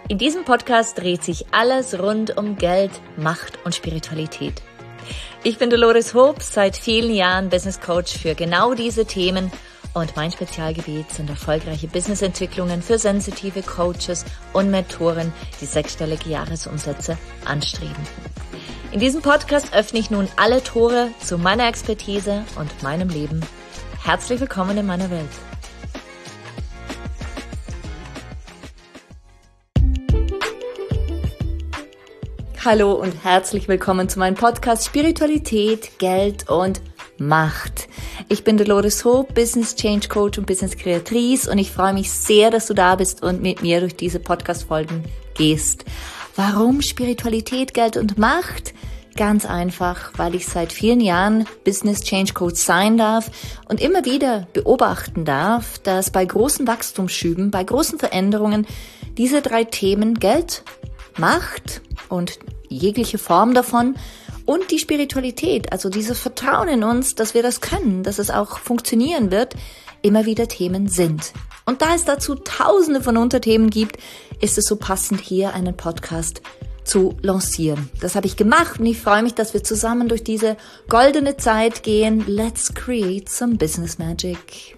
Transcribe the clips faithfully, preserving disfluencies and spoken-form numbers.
In diesem Podcast dreht sich alles rund um Geld, Macht und Spiritualität. Ich bin Dolores Hoop, seit vielen Jahren Business Coach für genau diese Themen und mein Spezialgebiet sind erfolgreiche Businessentwicklungen für sensitive Coaches und Mentoren, die sechsstellige Jahresumsätze anstreben. In diesem Podcast öffne ich nun alle Tore zu meiner Expertise und meinem Leben. Herzlich willkommen in meiner Welt. Hallo und herzlich willkommen zu meinem Podcast Spiritualität, Geld und Macht. Ich bin Dolores Hoop, Business Change Coach und Business Kreatrice und ich freue mich sehr, dass du da bist und mit mir durch diese Podcast-Folgen gehst. Warum Spiritualität, Geld und Macht? Ganz einfach, weil ich seit vielen Jahren Business Change Coach sein darf und immer wieder beobachten darf, dass bei großen Wachstumsschüben, bei großen Veränderungen diese drei Themen Geld, Macht und jegliche Form davon und die Spiritualität, also dieses Vertrauen in uns, dass wir das können, dass es auch funktionieren wird, immer wieder Themen sind. Und da es dazu tausende von Unterthemen gibt, ist es so passend, hier einen Podcast zu lancieren. Das habe ich gemacht und ich freue mich, dass wir zusammen durch diese goldene Zeit gehen. Let's create some business magic.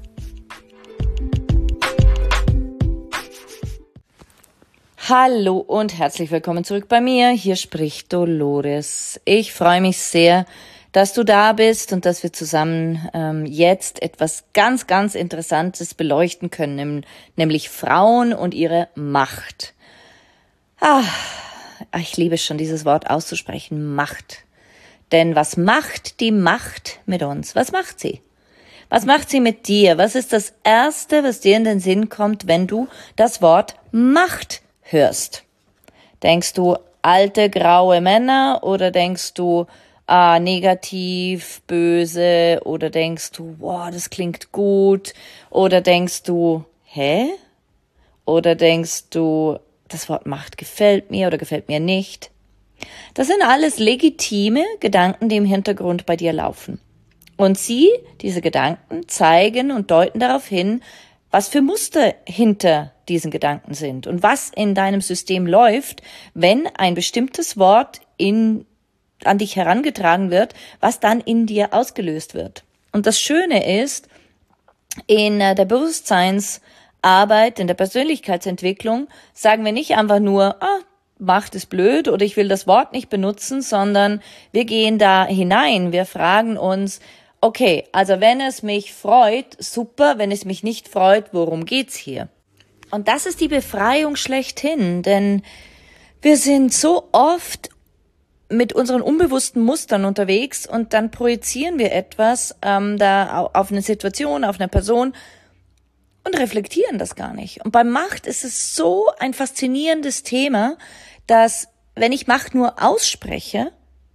Hallo und herzlich willkommen zurück bei mir. Hier spricht Dolores. Ich freue mich sehr, dass du da bist und dass wir zusammen ähm, jetzt etwas ganz, ganz Interessantes beleuchten können, nämlich Frauen und ihre Macht. Ah, ich liebe schon dieses Wort auszusprechen, Macht. Denn was macht die Macht mit uns? Was macht sie? Was macht sie mit dir? Was ist das Erste, was dir in den Sinn kommt, wenn du das Wort Macht hörst? Denkst du alte, graue Männer oder denkst du ah, negativ, böse oder denkst du, wow, das klingt gut oder denkst du, hä? Oder denkst du, das Wort Macht gefällt mir oder gefällt mir nicht? Das sind alles legitime Gedanken, die im Hintergrund bei dir laufen. Und sie, diese Gedanken, zeigen und deuten darauf hin, was für Muster hinter diesen Gedanken sind und was in deinem System läuft, wenn ein bestimmtes Wort in, an dich herangetragen wird, was dann in dir ausgelöst wird. Und das Schöne ist, in der Bewusstseinsarbeit, in der Persönlichkeitsentwicklung, sagen wir nicht einfach nur, ah, Macht ist blöd oder ich will das Wort nicht benutzen, sondern wir gehen da hinein, wir fragen uns, okay, also wenn es mich freut, super, wenn es mich nicht freut, worum geht's hier? Und das ist die Befreiung schlechthin, denn wir sind so oft mit unseren unbewussten Mustern unterwegs und dann projizieren wir etwas ähm, da auf eine Situation, auf eine Person und reflektieren das gar nicht. Und bei Macht ist es so ein faszinierendes Thema, dass wenn ich Macht nur ausspreche,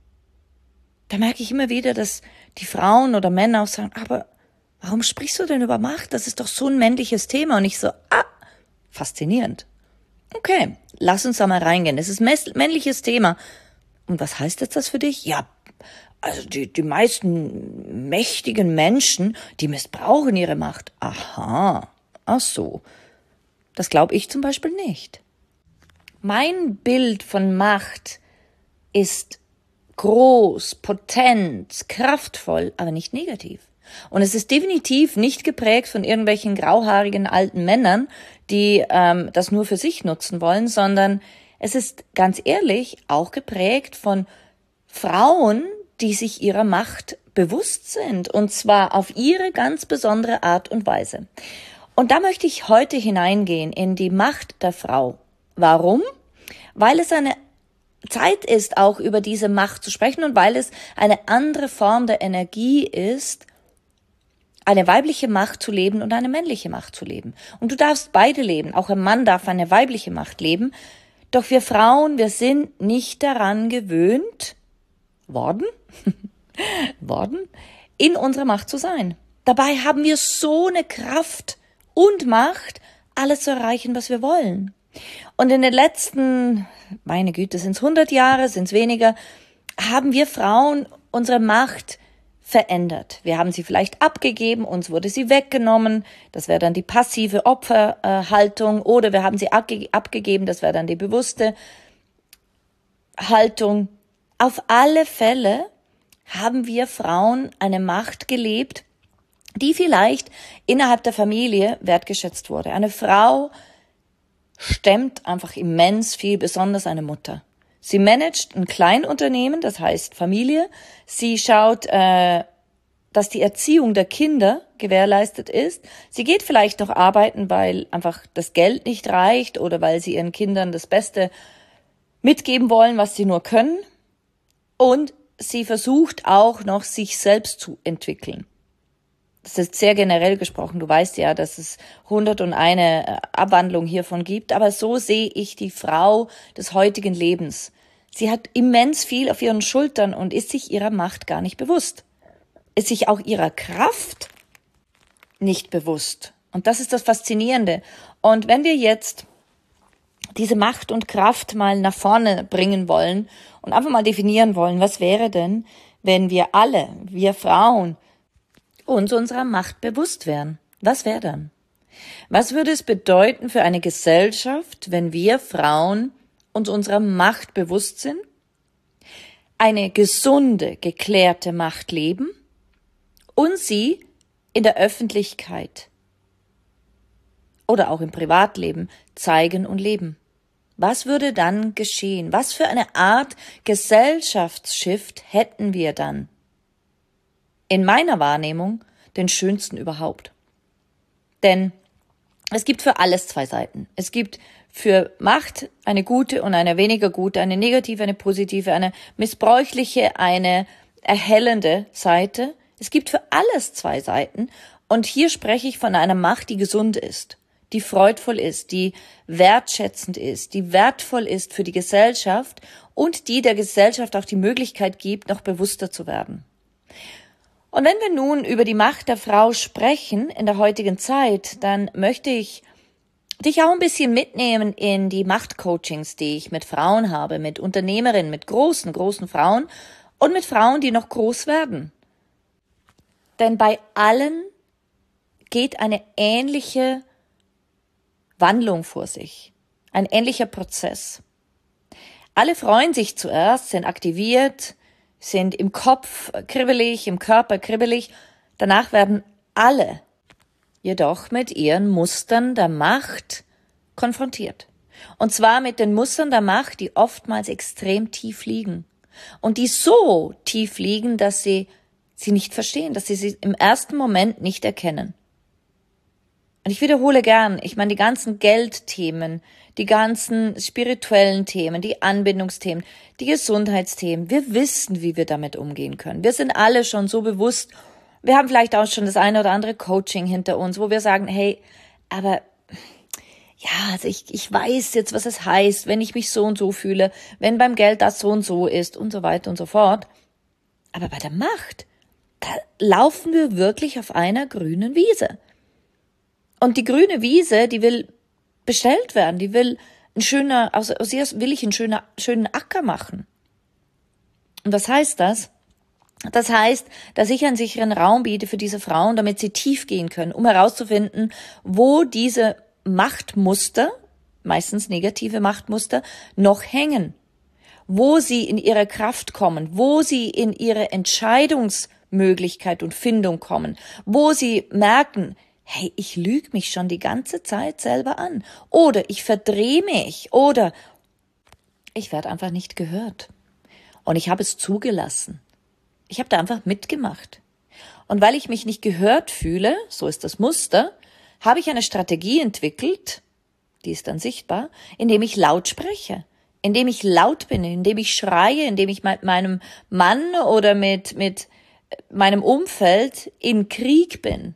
da merke ich immer wieder, dass die Frauen oder Männer auch sagen, aber warum sprichst du denn über Macht? Das ist doch so ein männliches Thema. Und ich so, ah, faszinierend. Okay, lass uns da mal reingehen. Es ist ein männliches Thema. Und was heißt jetzt das für dich? Ja, also die, die meisten mächtigen Menschen, die missbrauchen ihre Macht. Aha, ach so. Das glaube ich zum Beispiel nicht. Mein Bild von Macht ist groß, potent, kraftvoll, aber nicht negativ. Und es ist definitiv nicht geprägt von irgendwelchen grauhaarigen alten Männern, die ähm, das nur für sich nutzen wollen, sondern es ist ganz ehrlich auch geprägt von Frauen, die sich ihrer Macht bewusst sind, und zwar auf ihre ganz besondere Art und Weise. Und da möchte ich heute hineingehen in die Macht der Frau. Warum? Weil es eine Zeit ist, auch über diese Macht zu sprechen und weil es eine andere Form der Energie ist, eine weibliche Macht zu leben und eine männliche Macht zu leben. Und du darfst beide leben. Auch ein Mann darf eine weibliche Macht leben. Doch wir Frauen, wir sind nicht daran gewöhnt worden, worden, in unserer Macht zu sein. Dabei haben wir so eine Kraft und Macht, alles zu erreichen, was wir wollen. Und in den letzten, meine Güte, sind es hundert Jahre, sind es weniger, haben wir Frauen unsere Macht verändert. Wir haben sie vielleicht abgegeben, uns wurde sie weggenommen, das wäre dann die passive Opferhaltung, oder wir haben sie abge- abgegeben, das wäre dann die bewusste Haltung. Auf alle Fälle haben wir Frauen eine Macht gelebt, die vielleicht innerhalb der Familie wertgeschätzt wurde. Eine Frau stemmt einfach immens viel, besonders eine Mutter. Sie managt ein Kleinunternehmen, das heißt Familie. Sie schaut, äh, dass die Erziehung der Kinder gewährleistet ist. Sie geht vielleicht noch arbeiten, weil einfach das Geld nicht reicht oder weil sie ihren Kindern das Beste mitgeben wollen, was sie nur können. Und sie versucht auch noch, sich selbst zu entwickeln. Das ist sehr generell gesprochen. Du weißt ja, dass es hundertundeine Abwandlung hiervon gibt. Aber so sehe ich die Frau des heutigen Lebens. Sie hat immens viel auf ihren Schultern und ist sich ihrer Macht gar nicht bewusst. Ist sich auch ihrer Kraft nicht bewusst. Und das ist das Faszinierende. Und wenn wir jetzt diese Macht und Kraft mal nach vorne bringen wollen und einfach mal definieren wollen, was wäre denn, wenn wir alle, wir Frauen, uns unserer Macht bewusst wären? Was wäre dann? Was würde es bedeuten für eine Gesellschaft, wenn wir Frauen uns unserer Macht bewusst sind, eine gesunde, geklärte Macht leben und sie in der Öffentlichkeit oder auch im Privatleben zeigen und leben? Was würde dann geschehen? Was für eine Art Gesellschaftsshift hätten wir dann? In meiner Wahrnehmung den schönsten überhaupt. Denn es gibt für alles zwei Seiten. Es gibt für Macht eine gute und eine weniger gute, eine negative, eine positive, eine missbräuchliche, eine erhellende Seite. Es gibt für alles zwei Seiten. Und hier spreche ich von einer Macht, die gesund ist, die freudvoll ist, die wertschätzend ist, die wertvoll ist für die Gesellschaft und die der Gesellschaft auch die Möglichkeit gibt, noch bewusster zu werden. Und wenn wir nun über die Macht der Frau sprechen in der heutigen Zeit, dann möchte ich dich auch ein bisschen mitnehmen in die Machtcoachings, die ich mit Frauen habe, mit Unternehmerinnen, mit großen, großen Frauen und mit Frauen, die noch groß werden. Denn bei allen geht eine ähnliche Wandlung vor sich, ein ähnlicher Prozess. Alle freuen sich zuerst, sind aktiviert, sind im Kopf kribbelig, im Körper kribbelig. Danach werden alle jedoch mit ihren Mustern der Macht konfrontiert. Und zwar mit den Mustern der Macht, die oftmals extrem tief liegen. Und die so tief liegen, dass sie sie nicht verstehen, dass sie sie im ersten Moment nicht erkennen. Und ich wiederhole gern, ich meine, die ganzen Geldthemen, die ganzen spirituellen Themen, die Anbindungsthemen, die Gesundheitsthemen, wir wissen, wie wir damit umgehen können. Wir sind alle schon so bewusst, wir haben vielleicht auch schon das eine oder andere Coaching hinter uns, wo wir sagen, hey, aber ja, also ich, ich weiß jetzt, was es heißt, wenn ich mich so und so fühle, wenn beim Geld das so und so ist und so weiter und so fort. Aber bei der Macht, da laufen wir wirklich auf einer grünen Wiese. Und die grüne Wiese, die will bestellt werden, die will ein schöner, aus, aus ihr will ich einen schöner, schönen Acker machen. Und was heißt das? Das heißt, dass ich einen sicheren Raum biete für diese Frauen, damit sie tief gehen können, um herauszufinden, wo diese Machtmuster, meistens negative Machtmuster, noch hängen. Wo sie in ihre Kraft kommen, wo sie in ihre Entscheidungsmöglichkeit und Findung kommen, wo sie merken, hey, ich lüge mich schon die ganze Zeit selber an. Oder ich verdrehe mich. Oder ich werde einfach nicht gehört. Und ich habe es zugelassen. Ich habe da einfach mitgemacht. Und weil ich mich nicht gehört fühle, so ist das Muster, habe ich eine Strategie entwickelt, die ist dann sichtbar, indem ich laut spreche, indem ich laut bin, indem ich schreie, indem ich mit meinem Mann oder mit, mit meinem Umfeld in Krieg bin,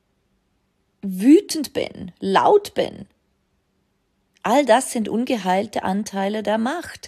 wütend bin, laut bin. All das sind ungeheilte Anteile der Macht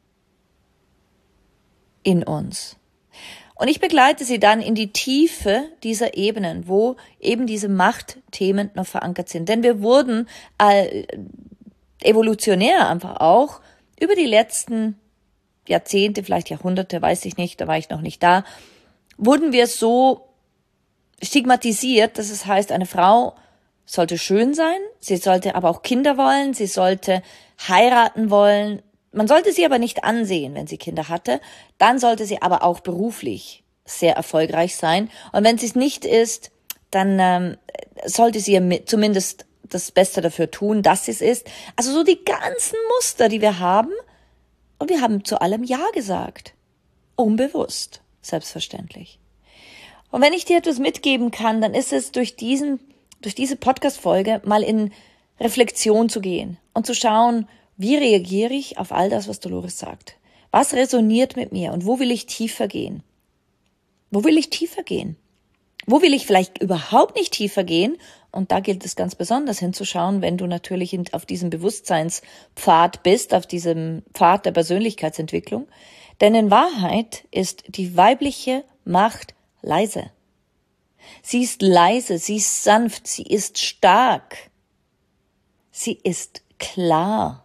in uns. Und ich begleite sie dann in die Tiefe dieser Ebenen, wo eben diese Machtthemen noch verankert sind. Denn wir wurden äh, evolutionär einfach auch über die letzten Jahrzehnte, vielleicht Jahrhunderte, weiß ich nicht, da war ich noch nicht da, wurden wir so stigmatisiert, dass es heißt, eine Frau sollte schön sein, sie sollte aber auch Kinder wollen, sie sollte heiraten wollen. Man sollte sie aber nicht ansehen, wenn sie Kinder hatte. Dann sollte sie aber auch beruflich sehr erfolgreich sein. Und wenn sie es nicht ist, dann ähm, sollte sie ja zumindest das Beste dafür tun, dass sie es ist. Also so die ganzen Muster, die wir haben. Und wir haben zu allem Ja gesagt. Unbewusst, selbstverständlich. Und wenn ich dir etwas mitgeben kann, dann ist es durch diesen, durch diese Podcast-Folge mal in Reflexion zu gehen und zu schauen, wie reagiere ich auf all das, was Dolores sagt? Was resoniert mit mir und wo will ich tiefer gehen? Wo will ich tiefer gehen? Wo will ich vielleicht überhaupt nicht tiefer gehen? Und da gilt es ganz besonders hinzuschauen, wenn du natürlich auf diesem Bewusstseinspfad bist, auf diesem Pfad der Persönlichkeitsentwicklung. Denn in Wahrheit ist die weibliche Macht leise. Sie ist leise, sie ist sanft, sie ist stark. Sie ist klar.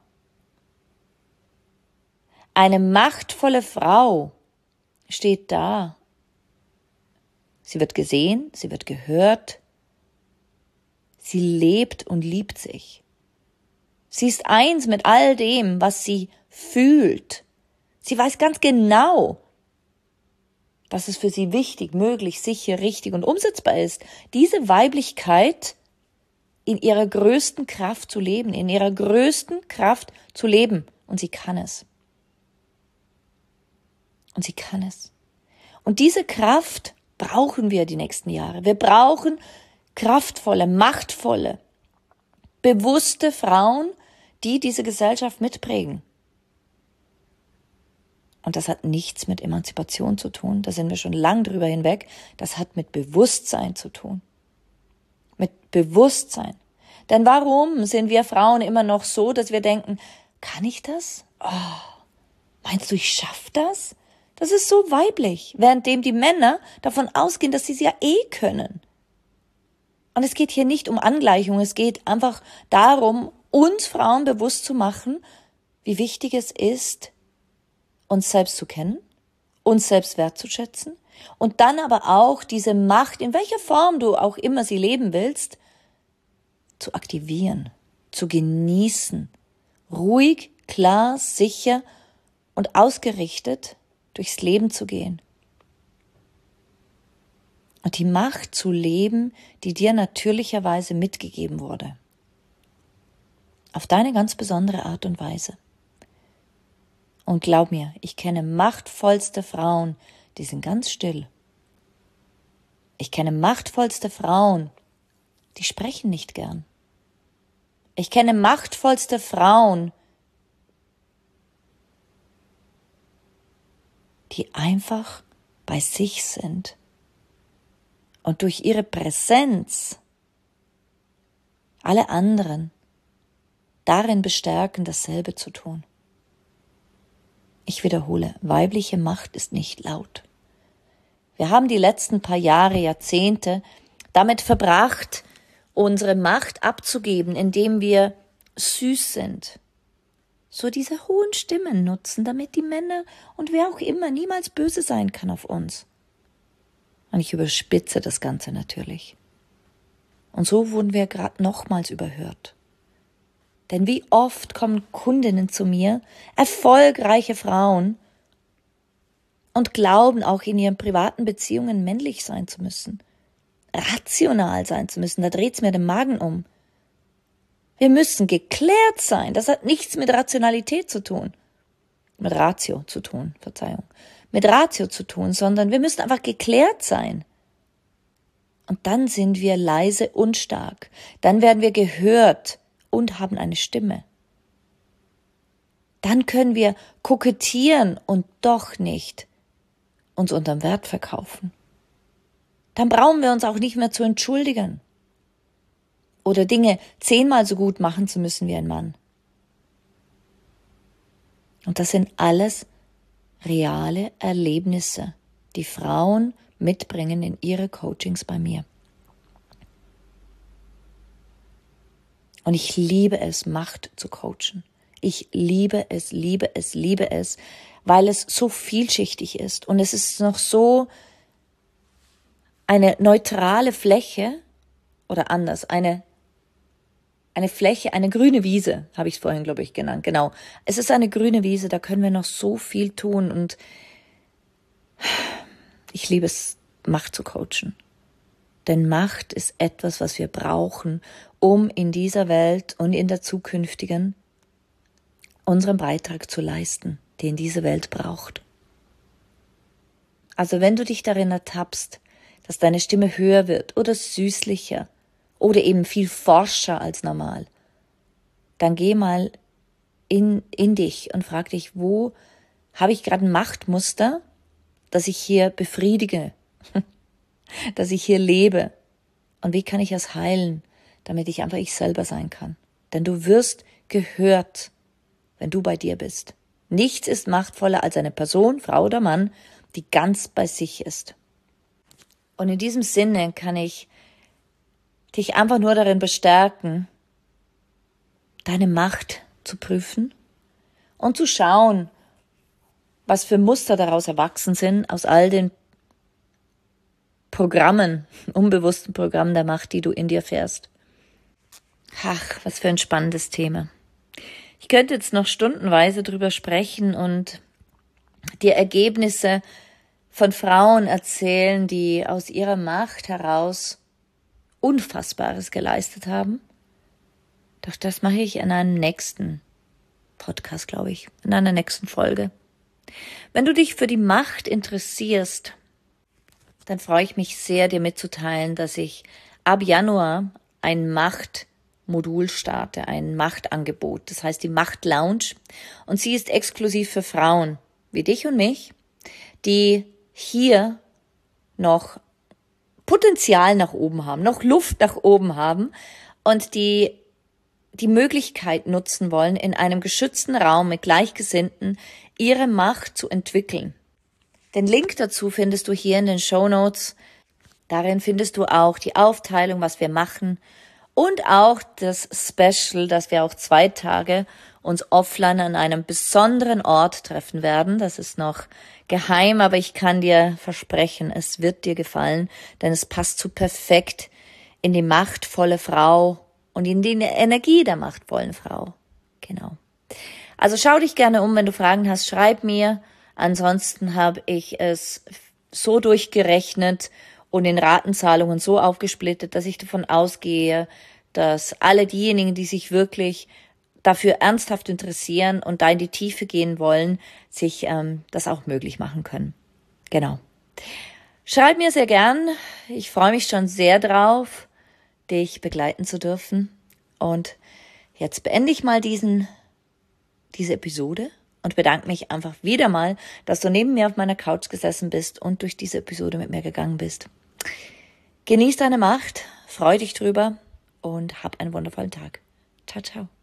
Eine machtvolle Frau steht da. Sie wird gesehen, sie wird gehört. Sie lebt und liebt sich. Sie ist eins mit all dem, was sie fühlt. Sie weiß ganz genau, was es für sie wichtig, möglich, sicher, richtig und umsetzbar ist. Diese Weiblichkeit in ihrer größten Kraft zu leben, in ihrer größten Kraft zu leben. Und sie kann es. Und sie kann es. Und diese Kraft brauchen wir die nächsten Jahre. Wir brauchen kraftvolle, machtvolle, bewusste Frauen, die diese Gesellschaft mitprägen. Und das hat nichts mit Emanzipation zu tun. Da sind wir schon lang drüber hinweg. Das hat mit Bewusstsein zu tun. Mit Bewusstsein. Denn warum sind wir Frauen immer noch so, dass wir denken, kann ich das? Oh, meinst du, ich schaffe das? Das ist so weiblich, währenddem die Männer davon ausgehen, dass sie es ja eh können. Und es geht hier nicht um Angleichung, es geht einfach darum, uns Frauen bewusst zu machen, wie wichtig es ist, uns selbst zu kennen, uns selbst wertzuschätzen und dann aber auch diese Macht, in welcher Form du auch immer sie leben willst, zu aktivieren, zu genießen, ruhig, klar, sicher und ausgerichtet durchs Leben zu gehen. Und die Macht zu leben, die dir natürlicherweise mitgegeben wurde. Auf deine ganz besondere Art und Weise. Und glaub mir, ich kenne machtvollste Frauen, die sind ganz still. Ich kenne machtvollste Frauen, die sprechen nicht gern. Ich kenne machtvollste Frauen, die einfach bei sich sind und durch ihre Präsenz alle anderen darin bestärken, dasselbe zu tun. Ich wiederhole, weibliche Macht ist nicht laut. Wir haben die letzten paar Jahre, Jahrzehnte damit verbracht, unsere Macht abzugeben, indem wir süß sind. So diese hohen Stimmen nutzen, damit die Männer und wer auch immer niemals böse sein kann auf uns. Und ich überspitze das Ganze natürlich. Und so wurden wir gerade nochmals überhört. Denn wie oft kommen Kundinnen zu mir, erfolgreiche Frauen, und glauben auch in ihren privaten Beziehungen männlich sein zu müssen, rational sein zu müssen, da dreht's mir den Magen um. Wir müssen geklärt sein. Das hat nichts mit Rationalität zu tun. Mit Ratio zu tun, Verzeihung. Mit Ratio zu tun, sondern wir müssen einfach geklärt sein. Und dann sind wir leise und stark. Dann werden wir gehört und haben eine Stimme. Dann können wir kokettieren und doch nicht uns unterm Wert verkaufen. Dann brauchen wir uns auch nicht mehr zu entschuldigen. Oder Dinge zehnmal so gut machen zu müssen wie ein Mann. Und das sind alles reale Erlebnisse, die Frauen mitbringen in ihre Coachings bei mir. Und ich liebe es, Macht zu coachen. Ich liebe es, liebe es, liebe es, weil es so vielschichtig ist. Und es ist noch so eine neutrale Fläche oder anders, eine, eine Fläche, eine grüne Wiese, habe ich es vorhin, glaube ich, genannt. Genau, es ist eine grüne Wiese, da können wir noch so viel tun und ich liebe es, Macht zu coachen. Denn Macht ist etwas, was wir brauchen, um in dieser Welt und in der zukünftigen unseren Beitrag zu leisten, den diese Welt braucht. Also wenn du dich darin ertappst, dass deine Stimme höher wird oder süßlicher oder eben viel forscher als normal, dann geh mal in, in dich und frag dich, wo habe ich gerade ein Machtmuster, das ich hier befriedige, dass ich hier lebe und wie kann ich es heilen, damit ich einfach ich selber sein kann. Denn du wirst gehört, wenn du bei dir bist. Nichts ist machtvoller als eine Person, Frau oder Mann, die ganz bei sich ist. Und in diesem Sinne kann ich dich einfach nur darin bestärken, deine Macht zu prüfen und zu schauen, was für Muster daraus erwachsen sind, aus all den Programmen, unbewussten Programmen der Macht, die du in dir fährst. Ach, was für ein spannendes Thema. Ich könnte jetzt noch stundenweise drüber sprechen und dir Ergebnisse von Frauen erzählen, die aus ihrer Macht heraus Unfassbares geleistet haben. Doch das mache ich in einem nächsten Podcast, glaube ich, in einer nächsten Folge. Wenn du dich für die Macht interessierst, dann freue ich mich sehr, dir mitzuteilen, dass ich ab Januar ein Machtmodul starte, ein Machtangebot. Das heißt die Macht Lounge. Und sie ist exklusiv für Frauen wie dich und mich, die hier noch Potenzial nach oben haben, noch Luft nach oben haben und die die Möglichkeit nutzen wollen, in einem geschützten Raum mit Gleichgesinnten ihre Macht zu entwickeln. Den Link dazu findest du hier in den Shownotes. Darin findest du auch die Aufteilung, was wir machen und auch das Special, dass wir auch zwei Tage uns offline an einem besonderen Ort treffen werden. Das ist noch geheim, aber ich kann dir versprechen, es wird dir gefallen, denn es passt so perfekt in die machtvolle Frau und in die Energie der machtvollen Frau. Genau. Also schau dich gerne um, wenn du Fragen hast, schreib mir. Ansonsten habe ich es so durchgerechnet und in Ratenzahlungen so aufgesplittet, dass ich davon ausgehe, dass alle diejenigen, die sich wirklich dafür ernsthaft interessieren und da in die Tiefe gehen wollen, sich ähm, das auch möglich machen können. Genau. Schreib mir sehr gern. Ich freue mich schon sehr drauf, dich begleiten zu dürfen. Und jetzt beende ich mal diesen, diese Episode und bedanke mich einfach wieder mal, dass du neben mir auf meiner Couch gesessen bist und durch diese Episode mit mir gegangen bist. Genieß deine Macht, freu dich drüber und hab einen wundervollen Tag. Ciao, ciao.